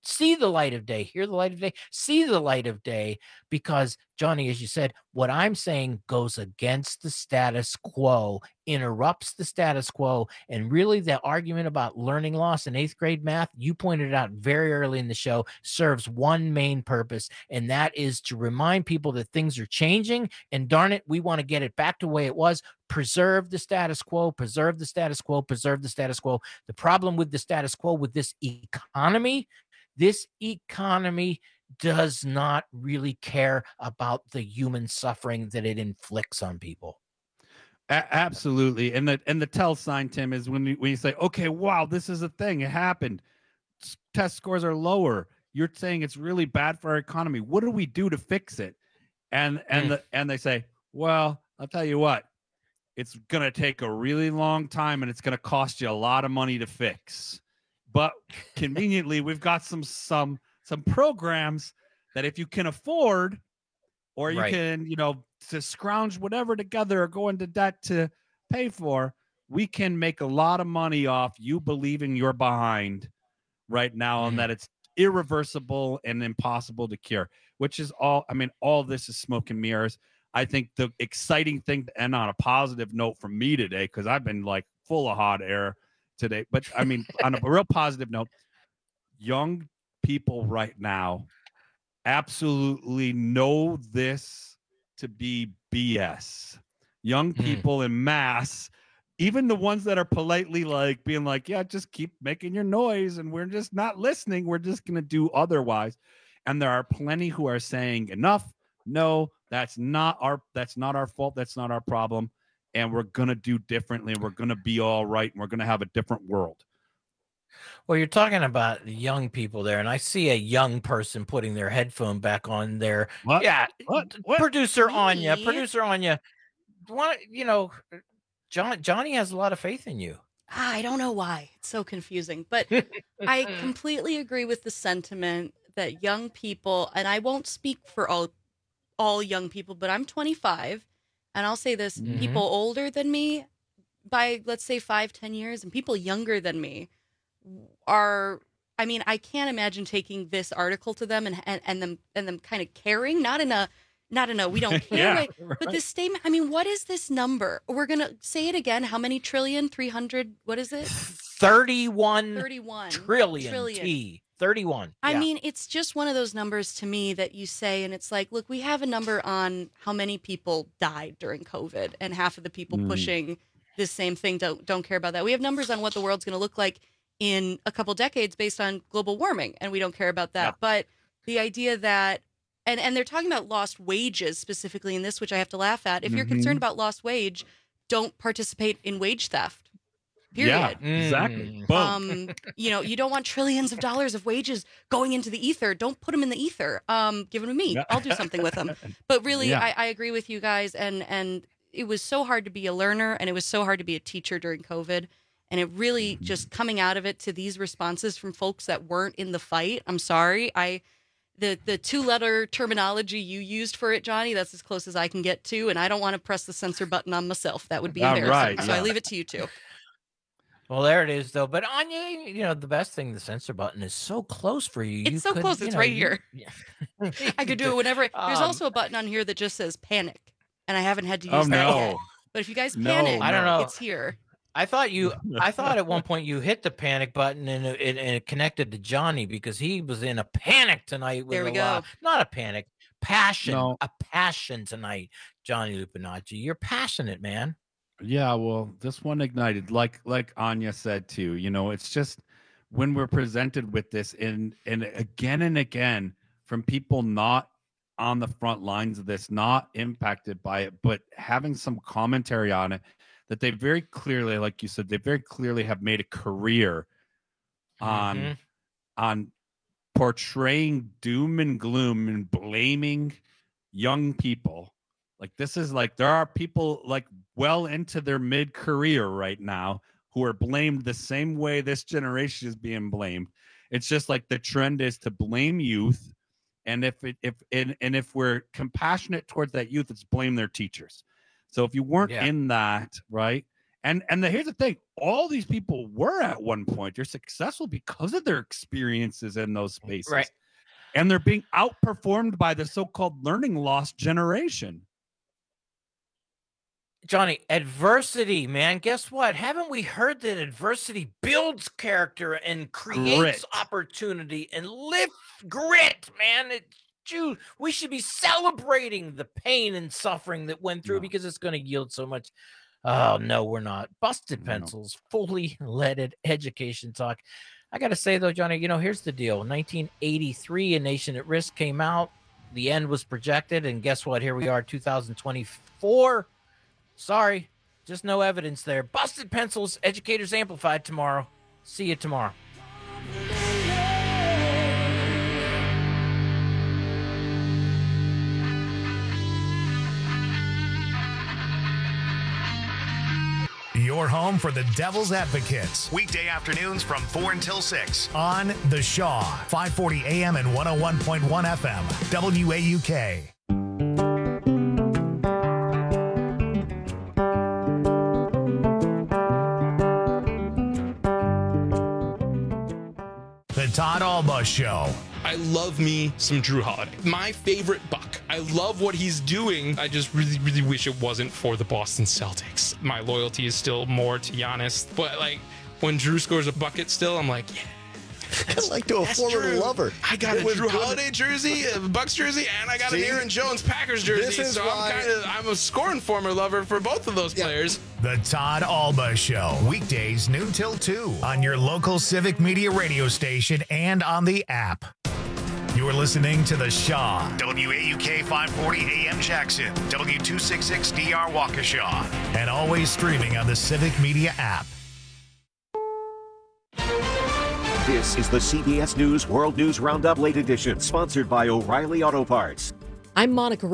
day, because, Johnny, as you said, what I'm saying goes against the status quo, interrupts the status quo. And really, the argument about learning loss in 8th grade math, you pointed out very early in the show, serves one main purpose, and that is to remind people that things are changing, and darn it, we want to get it back to the way it was. Preserve the status quo, preserve the status quo, preserve the status quo. The problem with the status quo, with this economy does not really care about the human suffering that it inflicts on people. Absolutely. And the tell sign, Tim, is when you say, okay, wow, this is a thing. It happened. Test scores are lower. You're saying it's really bad for our economy. What do we do to fix it? And they say, well, I'll tell you what. It's going to take a really long time and it's going to cost you a lot of money to fix. But conveniently, we've got some programs that if you can afford, or you can, to scrounge whatever together or go into debt to pay for, we can make a lot of money off you believing you're behind right now and that it's irreversible and impossible to cure, which is all this is smoke and mirrors. I think the exciting thing to end on a positive note from me today, because I've been like full of hot air today, but on a real positive note, young people right now absolutely know this to be BS. Young people in mass, even the ones that are politely like being like, yeah, just keep making your noise and we're just not listening. We're just going to do otherwise. And there are plenty who are saying enough. No, that's not our fault. That's not our problem. And we're going to do differently. And we're going to be all right. And we're going to have a different world. Well, you're talking about young people there, and I see a young person putting their headphone back on there. What? Yeah, What? Producer Anya, Me? Johnny has a lot of faith in you. I don't know why. It's so confusing. But I completely agree with the sentiment that young people, and I won't speak for all young people, but I'm 25, and I'll say this, people older than me by, let's say, 5-10 years, and people younger than me are, I mean, I can't imagine taking this article to them and them kind of caring, not in a we don't care way, but this statement, I mean, what is this number? We're going to say it again. How many trillion? 300, what is it? 31 trillion. T. 31. I mean, it's just one of those numbers to me that you say, and it's like, look, we have a number on how many people died during COVID, and half of the people pushing this same thing don't care about that. We have numbers on what the world's going to look like in a couple decades based on global warming, and we don't care about that. Yeah. But the idea that, and they're talking about lost wages specifically in this, which I have to laugh at. If you're concerned about lost wage, don't participate in wage theft. Period. Yeah, exactly. You don't want trillions of dollars of wages going into the ether. Don't put them in the ether. Give them to me. I'll do something with them. But really, I agree with you guys. And it was so hard to be a learner, and it was so hard to be a teacher during COVID. And it really just coming out of it to these responses from folks that weren't in the fight. I'm sorry. The 2-letter terminology you used for it, Johnny, that's as close as I can get to. And I don't want to press the censor button on myself. That would be embarrassing. Right, so I leave it to you two. Well, there it is, though. But Anya, the best thing, the censor button is so close for you. It's so close. It's right here. I could do it whenever. There's also a button on here that just says panic. And I haven't had to use that yet. But if you guys panic, I don't know. It's here. I thought at one point you hit the panic button and it connected to Johnny because he was in a panic tonight. With there we go. Not a panic, passion. No. A passion tonight, Johnny Lupinacci. You're passionate, man. Yeah, well, this one ignited, like Anya said too. It's just when we're presented with this and again from people not on the front lines of this, not impacted by it, but having some commentary on it, that they very clearly, like you said, they very clearly have made a career on portraying doom and gloom and blaming young people. Like, this is like, there are people like well into their mid-career right now who are blamed the same way this generation is being blamed. It's just like the trend is to blame youth. And if we're compassionate towards that youth, it's blame their teachers. So if you weren't in that, right? And here's the thing, all these people were at one point, they're successful because of their experiences in those spaces. Right. And they're being outperformed by the so-called learning loss generation. Johnny, adversity, man. Guess what? Haven't we heard that adversity builds character and creates opportunity and lifts grit, man? We should be celebrating the pain and suffering that went through because it's going to yield so much. Oh, no, we're not. Busted Pencils, fully leaded education talk. I got to say, though, Johnny, here's the deal. 1983, A Nation at Risk came out. The end was projected. And guess what? Here we are, 2024. Sorry, just no evidence there. Busted Pencils, Educators Amplified tomorrow. See you tomorrow. Your home for the Devil's Advocates. Weekday afternoons from 4 until 6 on The Shaw, 540 AM and 101.1 FM, WAUK. The Todd Alba Show. I love me some Drew Holiday. My favorite Buck. I love what he's doing. I just really, really wish it wasn't for the Boston Celtics. My loyalty is still more to Giannis. But, when Drew scores a bucket still, I'm like, yeah. Like to a former lover. I got a Drew Holiday jersey, a Bucks jersey, and I got an Aaron Jones Packers jersey. So I'm a scoring former lover for both of those players. The Todd Alba Show, weekdays noon till 2 on your local Civic Media radio station and on the app. You're listening to The Shaw, WAUK 540 AM Jackson, W266DR Waukesha, and always streaming on the Civic Media app. This is the CBS News World News Roundup Late Edition, sponsored by O'Reilly Auto Parts. I'm Monica